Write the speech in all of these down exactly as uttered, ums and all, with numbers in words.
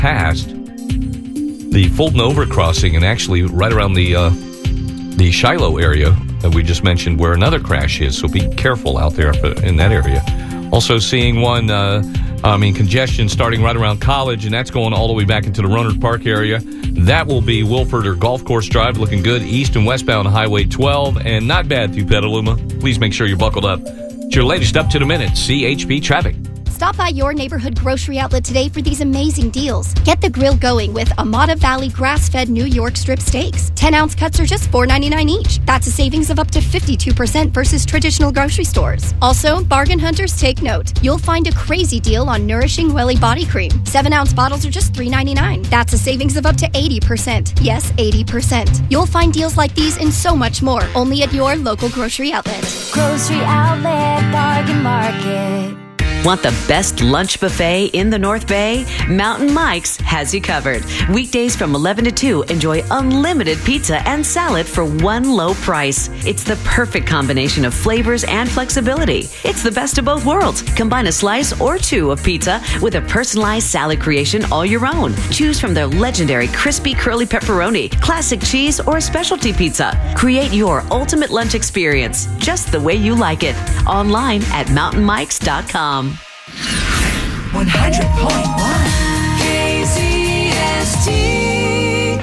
past the Fulton Overcrossing and actually right around the uh, the Shiloh area that we just mentioned where another crash is. So be careful out there in that area. Also seeing one, uh, I mean, congestion starting right around College, and that's going all the way back into the Rohnert Park area. That will be Wilford or Golf Course Drive, looking good east and westbound Highway twelve, and not bad through Petaluma. Please make sure you're buckled up. It's your latest up to the minute C H P traffic. Stop by your neighborhood grocery outlet today for these amazing deals. Get the grill going with Amata Valley grass-fed New York strip steaks. ten-ounce cuts are just four ninety-nine each. That's a savings of up to fifty-two percent versus traditional grocery stores. Also, bargain hunters, take note. You'll find a crazy deal on Nourishing Welly Body Cream. seven-ounce bottles are just three ninety-nine. That's a savings of up to eighty percent. Yes, eighty percent. You'll find deals like these and so much more, only at your local grocery outlet. Grocery Outlet Bargain Market. Want the best lunch buffet in the North Bay? Mountain Mike's has you covered. Weekdays from eleven to two, enjoy unlimited pizza and salad for one low price. It's the perfect combination of flavors and flexibility. It's the best of both worlds. Combine a slice or two of pizza with a personalized salad creation all your own. Choose from their legendary crispy curly pepperoni, classic cheese, or a specialty pizza. Create your ultimate lunch experience just the way you like it. Online at mountain mikes dot com. one hundred point one K Z S T.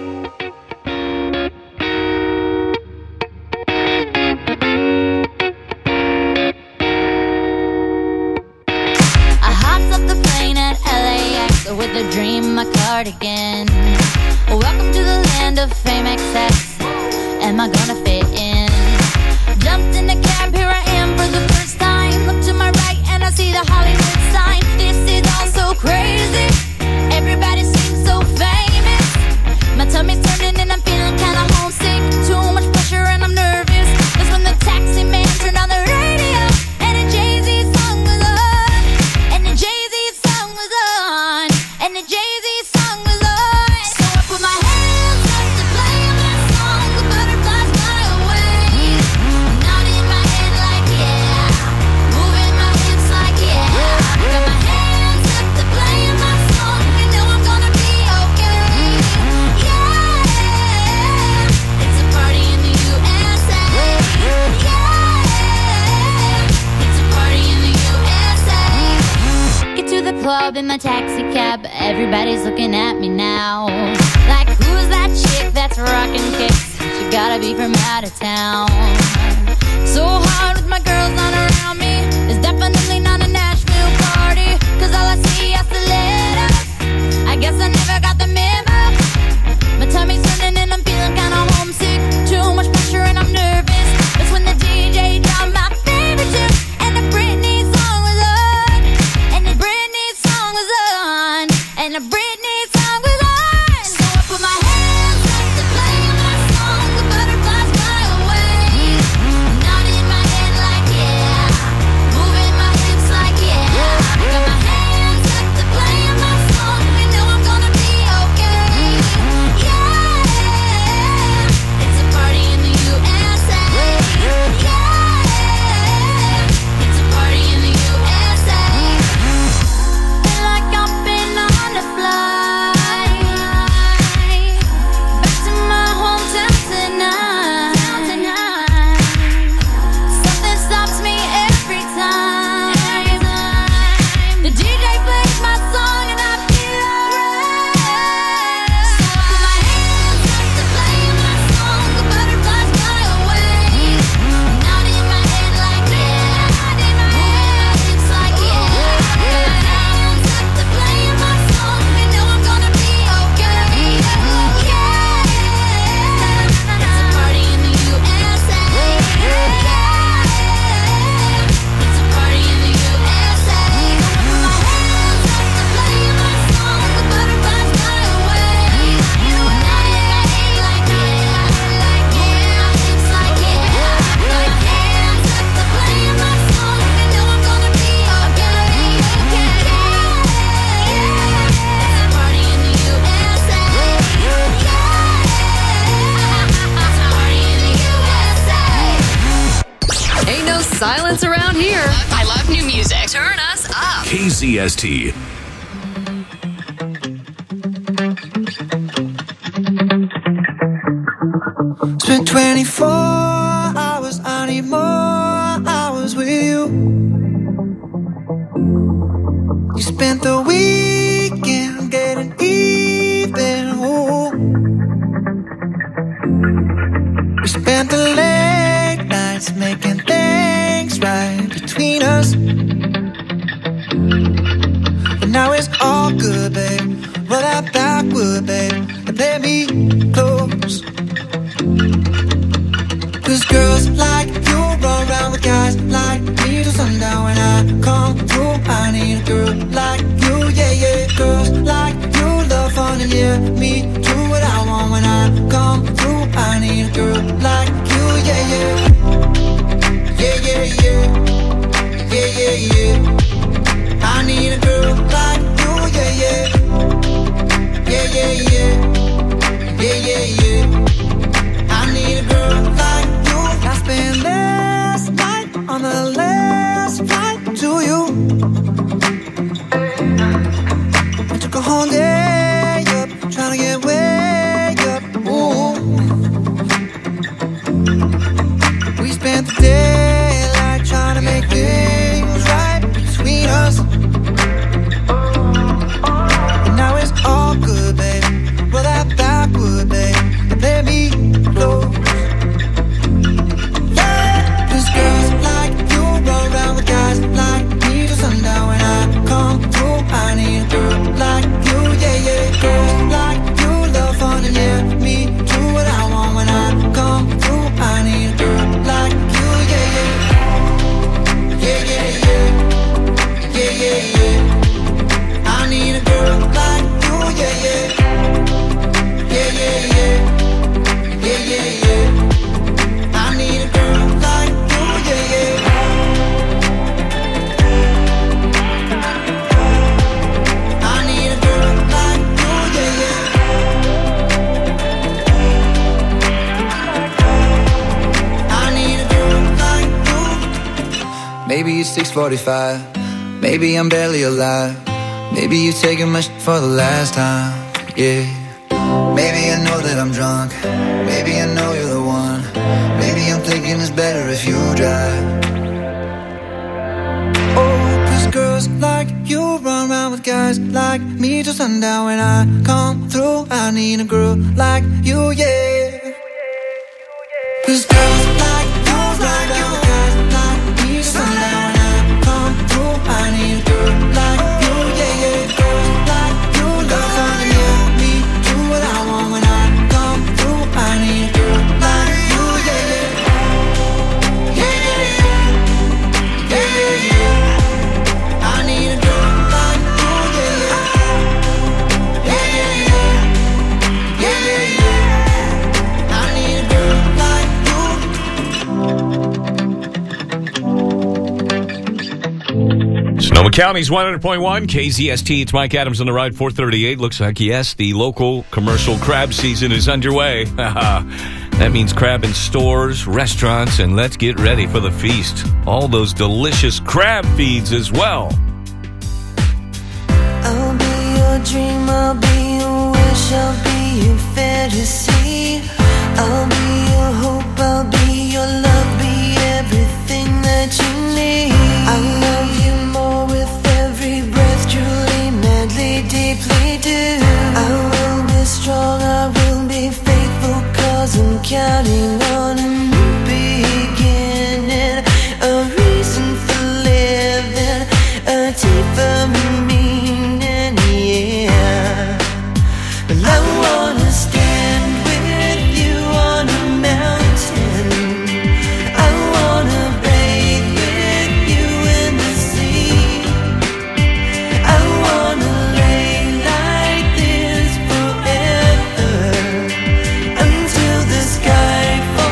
I hopped off the plane at L A X with a dream, my cardigan. Welcome to the land of fame excess. Am I gonna fit in? Jumped in the cab, here I am for the first time. Look to my right and I see the Hollywood sign. This is all so crazy. Everybody seems so famous. My tummy's turning and I'm feeling kinda homesick. Too much pressure and I'm nervous. That's when the taxi man turned on the radio and a Jay-Z song was on. And the Jay-Z song was on. And the Jay-Z song was on. So I put my hands up to play my song. The butterflies fly away. Nodding my head like yeah. Moving my hips like yeah. Got my hands up to play my song. You know I'm gonna be okay. Yeah. It's a party in the U S A. Yeah. It's a party in the U S A. Get to the club in my taxi cab. Everybody's looking at me now. Like, who's that chick that's rocking kicks? She gotta be from out of town. So hard with my girls on around me. It's definitely not a Nashville party. Cause all I see are stilettos. I guess I never got the memo. My tummy's turning and I'm feeling kinda homesick. Too much pressure and I'm nervous. That's when the D J dropped my favorite tune. And the Britney song was on. And the Britney song was on. And the Britney song was on. So I put my hands up to play my song. The butterflies fly away. Nodding my head like yeah. Moving my hips like yeah. Got my hands up to play my song. You know I'm gonna be okay. Yeah. It's a party in the U S A. Yeah. It's a party in the U S A. Feel like I've been on a flight back to my hometown tonight. Something stops me every time. The D J plays my song and I feel alright. So I put my hands up to play my song. The butterflies fly away. Nodding my head like yeah. Moving my hips like yeah. Got my hands up to play my song. You know I'm gonna be okay. Yeah. It's a party in the U S A. Yeah. It's a party in the U S A. Put my hands up to play my song. The butterflies fly away. Nodding my head like yeah. Moving my hips like yeah. Got my hands up to play my song. You know I'm gonna be okay. Yeah. It's a party in the U S A. Yeah. It's a party in the U S A. Ain't no silence around here. I love new music. Turn us up. K Z S T. play me close. Cause girls like you run around with guys like me till sundown. When I come through, I need a girl like you, yeah, yeah. Girls like you love fun and yeah, me do what I want. When I come through, I need a girl like you, yeah, yeah. Yeah, yeah, yeah. Yeah, yeah, yeah. I need a girl like you, yeah, yeah. Yeah, yeah, yeah. Yeah, yeah, yeah. I need a girl like you. I spent last night on the last flight to you. I took a whole day up, trying to get way up. Ooh. We spent the daylight trying to make things right between us. And now it's all good, babe. Roll that backward, babe, and play me close. Yeah, cause girls like you run around with guys like me till sundown. When I come through, I need a girl like you, yeah, yeah. Girls like you love fun and yeah, me do what I want. When I come through, I need a girl like you, yeah, yeah. Yeah, yeah, yeah. Yeah, yeah, yeah. I need a girl like you, yeah, yeah. Yeah, yeah, yeah. Yeah, yeah, yeah. I need a girl like you, yeah, yeah. I need a girl like you, yeah, yeah. I need a girl like you. Maybe it's six forty-five. Maybe I'm barely alive. Maybe you're taking my shit for the last time, yeah. Maybe I know that I'm drunk. Maybe I know you're the one. Maybe I'm thinking it's better if you drive. Oh, cause girls like you run around with guys like me till sundown. When I come through, I need a girl like you, yeah. Cause girls like you run around with guys like me till sundown. When I come through, I need a girl like you, yeah, yeah. Girls like you love fun and yeah, me do what I want. When I come through, I need a girl like you, yeah, yeah. Yeah, yeah, yeah. Yeah, yeah, yeah. I need a girl like you, yeah, yeah. Yeah, yeah, yeah. Yeah, yeah, yeah. I need a girl like you. Sonoma County's one hundred point one, K Z S T. It's Mike Adams on the ride, four thirty-eight. Looks like, yes, the local commercial crab season is underway. That means crab in stores, restaurants, and let's get ready for the feast. All those delicious crab feeds as well. I'll be your dream, I'll be your wish, I'll be your fantasy. I'll be your hope, I'll be your love, be everything that you need. I'll love you more with every breath, truly, madly, deeply do. I will be strong, I will be faithful, cause I'm counting on a new beginning, a reason for living, a deeper meaning, yeah. Well, I wanna stand with you on a mountain. I wanna bathe with you in the sea. I wanna lay like this forever until the sky falls.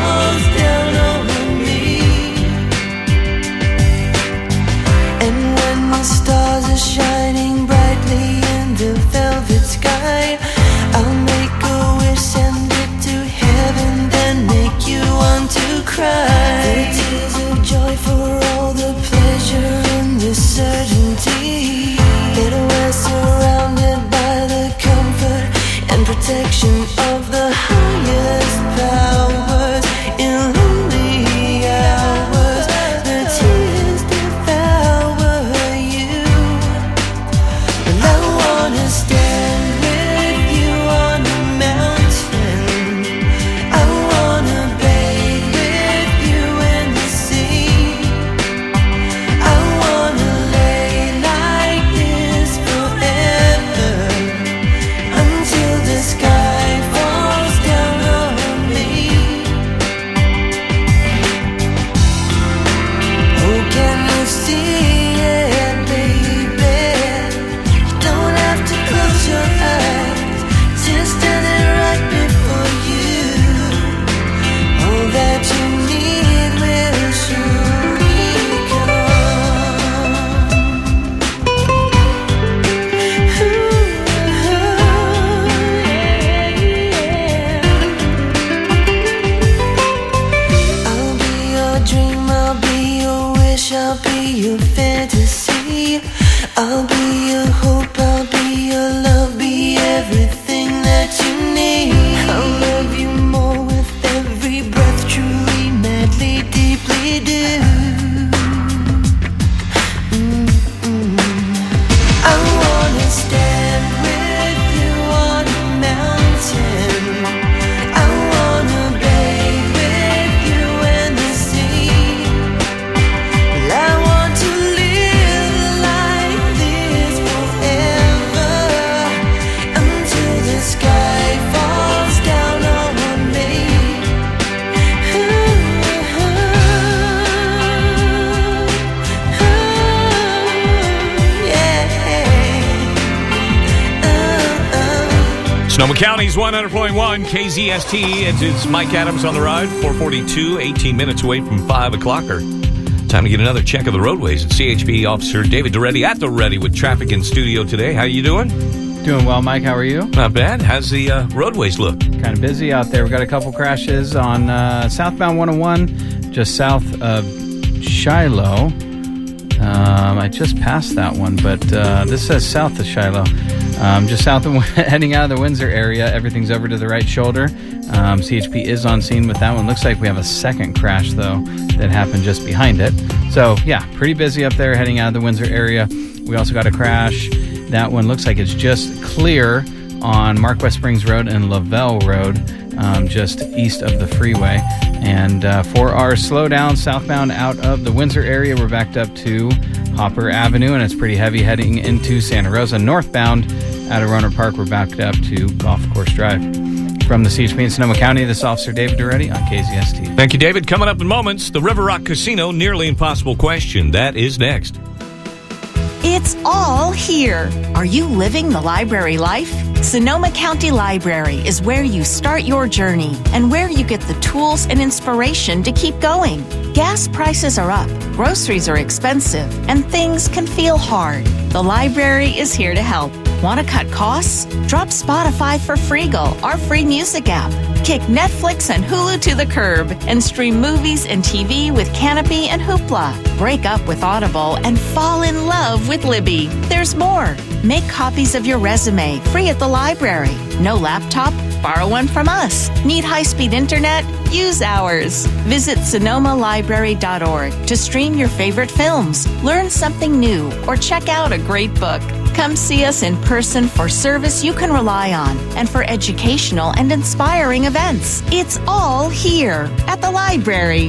Sonoma County's one hundred point one K Z S T. It's, it's Mike Adams on the ride, four forty-two, eighteen minutes away from five o'clock. Or time to get another check of the roadways. It's C H P Officer David Duretti at the ready with traffic in studio today. How you doing? Doing well, Mike. How are you? Not bad. How's the uh, roadways look? Kind of busy out there. We've got a couple crashes on uh, southbound one oh one, just south of Shiloh. Um, I just passed that one, but uh, this says south of Shiloh. Um, just south of heading out of the Windsor area. Everything's over to the right shoulder. Um, C H P is on scene with that one. Looks like we have a second crash, though, that happened just behind it. So, yeah, pretty busy up there heading out of the Windsor area. We also got a crash. That one looks like it's just clear on Mark West Springs Road and Lavelle Road, um, just east of the freeway. And uh, for our slowdown southbound out of the Windsor area, we're backed up to Hopper Avenue, and it's pretty heavy heading into Santa Rosa. Northbound out of Rohnert Park, we're backed up to Golf Course Drive. From the C H P in Sonoma County, this is Officer David Duretti on K Z S T. Thank you, David. Coming up in moments, the River Rock Casino Nearly Impossible Question. That is next. It's all here. Are you living the library life? Sonoma County Library is where you start your journey and where you get the tools and inspiration to keep going. Gas prices are up, groceries are expensive, and things can feel hard. The library is here to help. Want to cut costs? Drop Spotify for Freegal, our free music app. Kick Netflix and Hulu to the curb and stream movies and T V with Canopy and Hoopla. Break up with Audible and fall in love with Libby. There's more. Make copies of your resume free at the library. No laptop? Borrow one from us. Need high-speed internet? Use ours. Visit sonoma library dot org to stream your favorite films, learn something new, or check out a great book. Come see us in person for service you can rely on and for educational and inspiring events. It's all here at the library.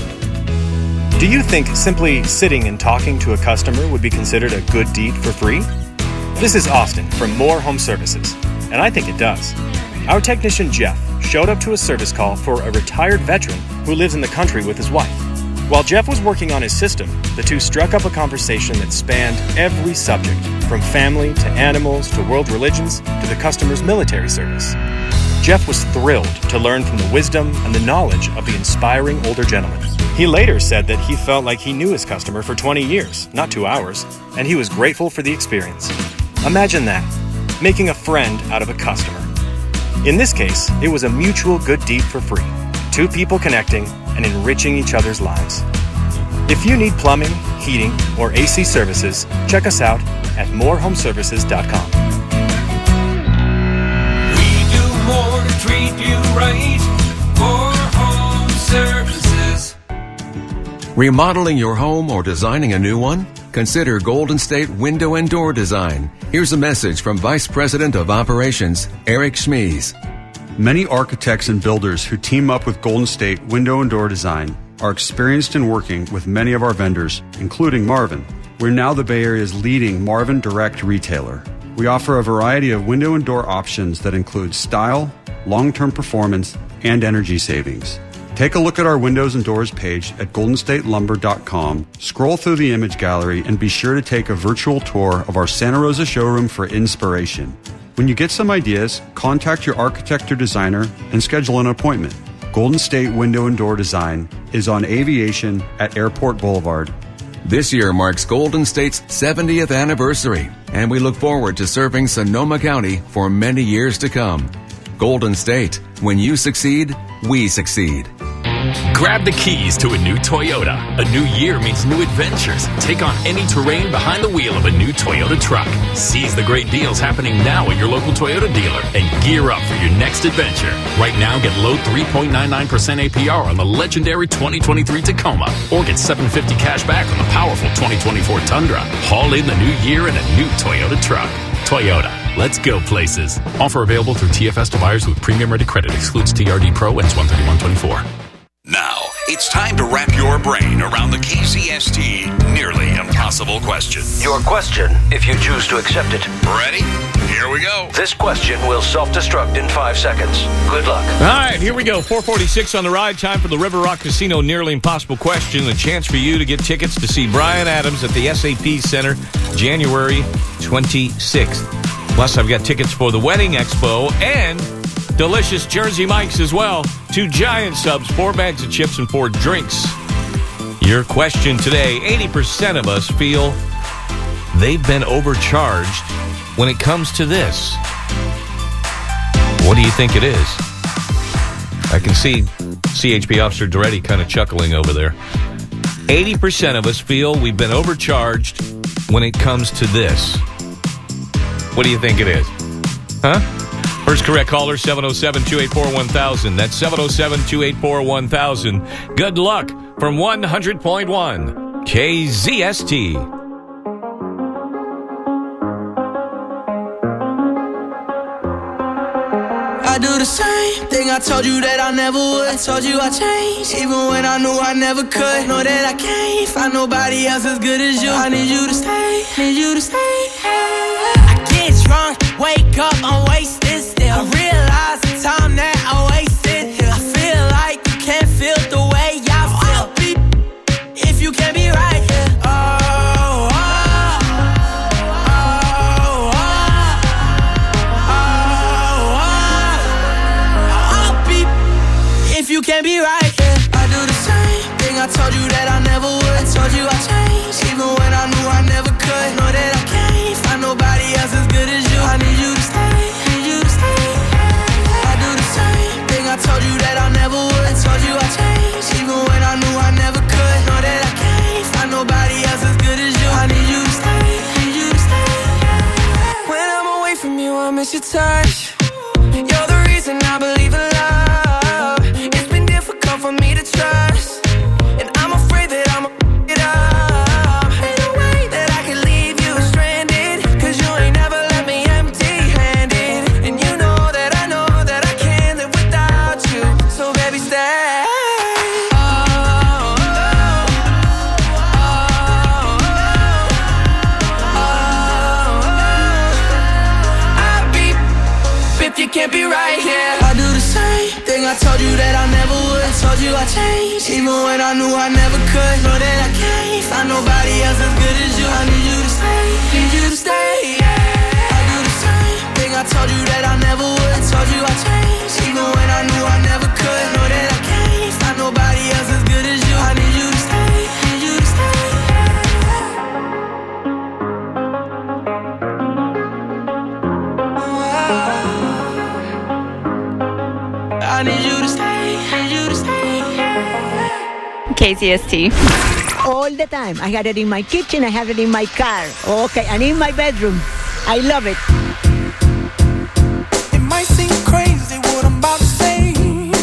Do you think simply sitting and talking to a customer would be considered a good deed for free? This is Austin from Moore Home Services, and I think it does. Our technician Jeff showed up to a service call for a retired veteran who lives in the country with his wife. While Jeff was working on his system, the two struck up a conversation that spanned every subject, from family to animals to world religions to the customer's military service. Jeff was thrilled to learn from the wisdom and the knowledge of the inspiring older gentleman. He later said that he felt like he knew his customer for twenty years, not two hours, and he was grateful for the experience. Imagine that, making a friend out of a customer. In this case, it was a mutual good deed for free. Two people connecting and enriching each other's lives. If you need plumbing, heating, or A C services, check us out at more home services dot com. We do more to treat you right. More Home Services. Remodeling your home or designing a new one? Consider Golden State Window and Door Design. Here's a message from Vice President of Operations, Eric Schmies. Many architects and builders who team up with Golden State Window and Door Design are experienced in working with many of our vendors, including Marvin. We're now the Bay Area's leading Marvin Direct retailer. We offer a variety of window and door options that include style, long-term performance, and energy savings. Take a look at our windows and doors page at golden state lumber dot com, scroll through the image gallery, and be sure to take a virtual tour of our Santa Rosa showroom for inspiration. When you get some ideas, contact your architect or designer and schedule an appointment. Golden State Window and Door Design is on Aviation at Airport Boulevard. This year marks Golden State's seventieth anniversary, and we look forward to serving Sonoma County for many years to come. Golden State, when you succeed, we succeed. Grab the keys to a new Toyota. A new year means new adventures. Take on any terrain behind the wheel of a new Toyota truck. Seize the great deals happening now at your local Toyota dealer and gear up for your next adventure. Right now, get low three point nine nine percent A P R on the legendary twenty twenty-three Tacoma, or get seven hundred fifty dollars cash back on the powerful twenty twenty-four Tundra. Haul in the new year in a new Toyota truck. Toyota. Let's go places. Offer available through T F S to buyers with premium ready credit. Excludes T R D Pro and one thirty-one twenty-four. Now, it's time to wrap your brain around the K Z S T Nearly Impossible Question. Your question, if you choose to accept it. Ready? Here we go. This question will self-destruct in five seconds. Good luck. All right, here we go. four forty-six on the ride. Time for the River Rock Casino Nearly Impossible Question. A chance for you to get tickets to see Bryan Adams at the S A P Center January twenty-sixth. Plus, I've got tickets for the Wedding Expo and delicious Jersey Mike's as well. Two giant subs, four bags of chips, and four drinks. Your question today, eighty percent of us feel they've been overcharged when it comes to this. What do you think it is? I can see C H P Officer Duretti kind of chuckling over there. eighty percent of us feel we've been overcharged when it comes to this. What do you think it is? Huh? First correct caller, seven oh seven, two eight four, one thousand. That's seven oh seven, two eight four, one thousand. Good luck from one hundred point one K Z S T. I do the same thing I told you that I never would. I told you I changed, even when I knew I never could. Know that I can't find nobody else as good as you. I need you to stay, need you to stay. I get drunk, wake up, I'm wasted still. I realize the time that I wasted here. I feel like you can't feel the way I feel. I'll be if you can't be right here. Oh, oh, oh, oh, oh. I'll be if you can't be right here. I do the same thing I told you that I never would. I told you I changed, even when I knew I never could. Know that I can't find nobody else as good as you. I need you to stay, need you to stay. I do the same thing I told you that I never would. I told you I changed, even when I knew I never could. Know that I can't find nobody else as good as you. I need you to stay, need you to stay. When I'm away from you, I miss your touch. You're the reason I believe in love. It's been difficult for me to trust, and I'm afraid that I'm a it up. Ain't no way that I can leave you stranded, cause you ain't never left me empty-handed. And you know that I know that I can't live without you. So baby, stay. Oh, oh, oh, oh, oh. I'll be if you can't be right here. I do the same thing I told you that I never would. I told you I changed, even when I knew I never could. Know that I can't find nobody else as good as you. I need you to stay, need you to stay. I do the same thing I told you that I never would. I told you I changed, even when I knew I never could. Know that I can't find nobody else as good as you. I need you to stay, need you to stay. I need you to stay, need you to stay. K Z S T. All the time. I had it in my kitchen, I have it in my car. Okay, and in my bedroom. I love it. It might seem crazy what I'm about to say.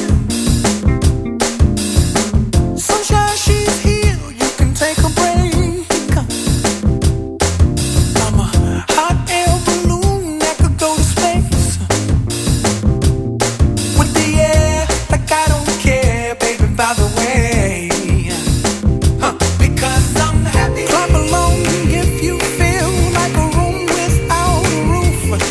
Sunshine, she's here, you can take a break. I'm a hot air balloon that could go to space. With the air, like I don't care, baby, by the way. Huh, because I'm happy. Clap along if you feel like a room without a roof.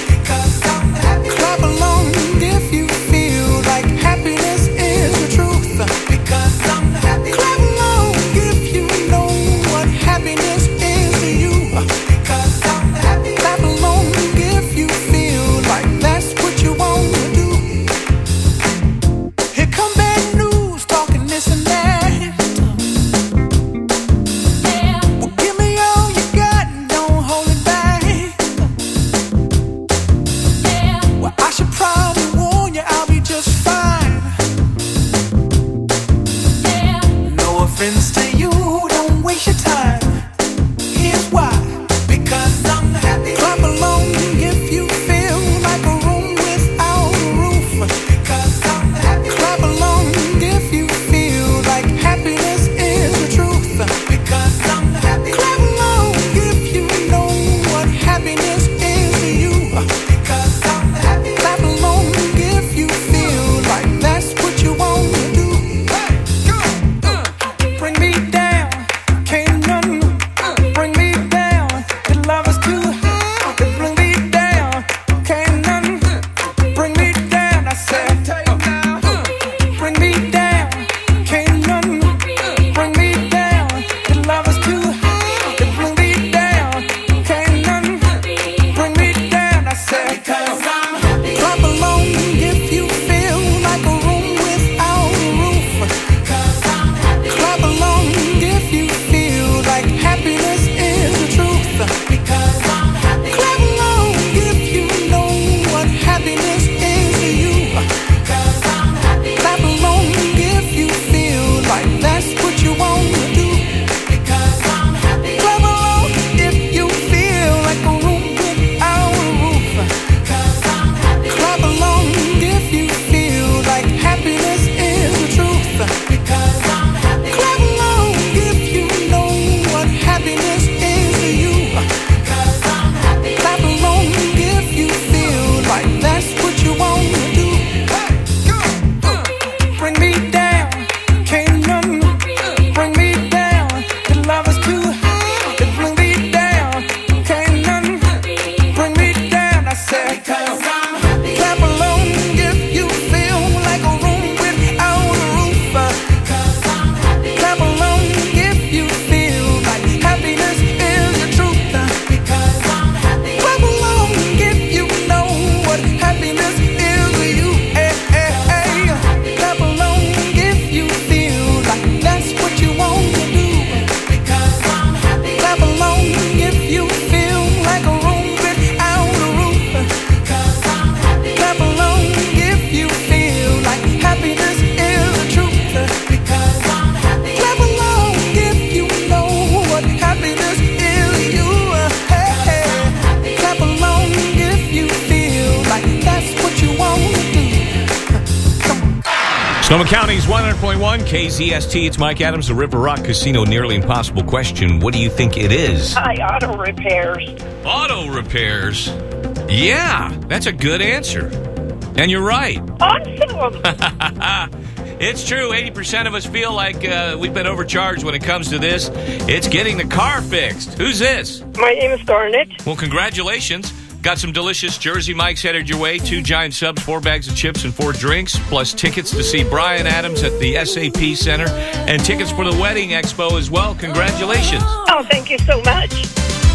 Sonoma County's one hundred point one K Z S T. It's Mike Adams, the River Rock Casino Nearly Impossible question. What do you think it is? Hi, auto repairs. Auto repairs. Yeah, that's a good answer. And you're right. Awesome. It's true. eighty percent of us feel like uh, we've been overcharged when it comes to this. It's getting the car fixed. Who's this? My name is Garnet. Well, congratulations. Got some delicious Jersey Mike's headed your way. Two giant subs, four bags of chips, and four drinks, plus tickets to see Brian Adams at the S A P Center, and tickets for the Wedding Expo as well. Congratulations. Oh, thank you so much.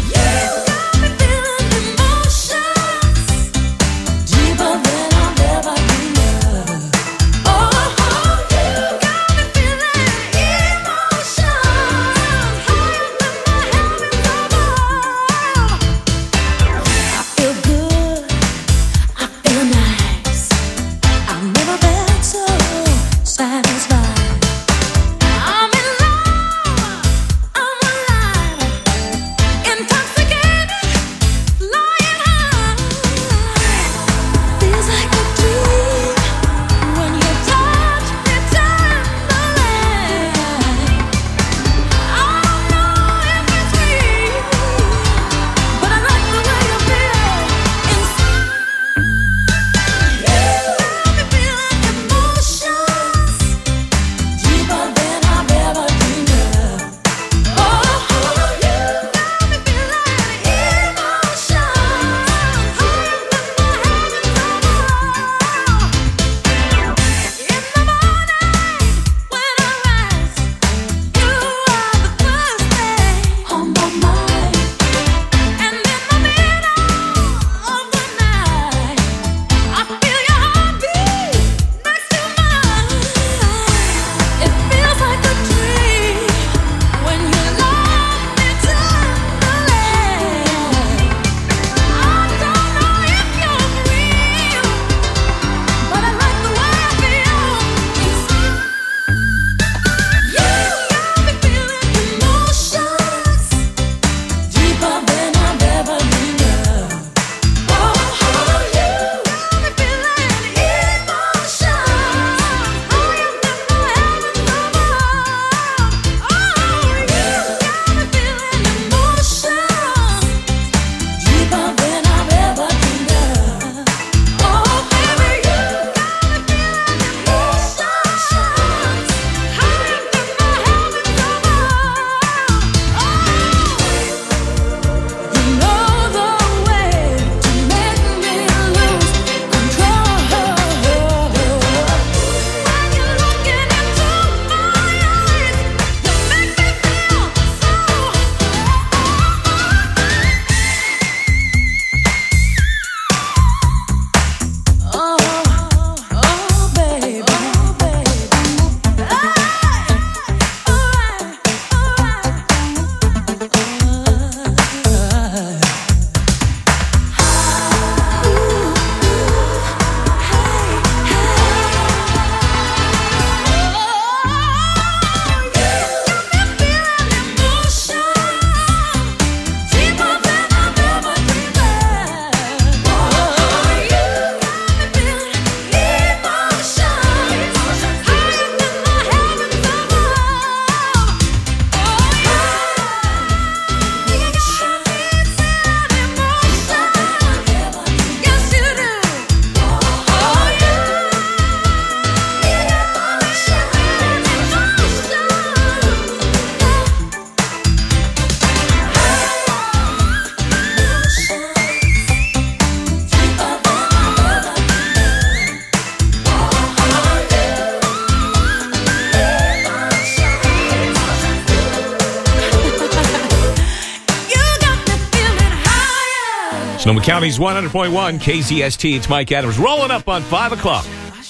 Sonoma County's one hundred point one K Z S T. It's Mike Adams rolling up on five o'clock.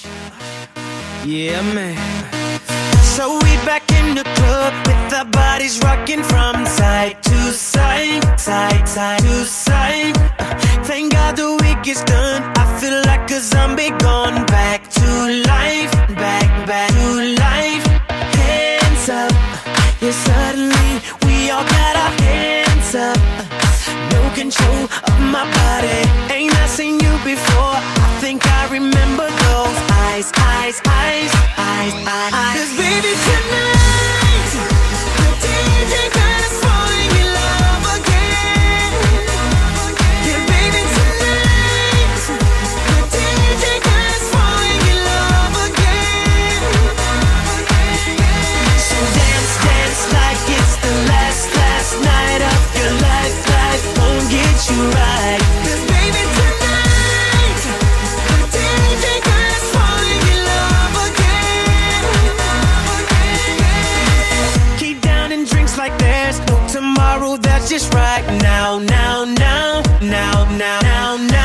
Yeah, man. So we back in the club with our bodies rocking from side to side, side, side to side. Uh, thank God the week is done. I feel like a zombie gone back to life, back, back to life. Hands up, yeah, suddenly we all got our hands up. No control of my body. Ain't I seen you before? I think I remember those eyes, eyes, eyes, eyes. tomorrow that's just right now, now, now, now, now, now, now.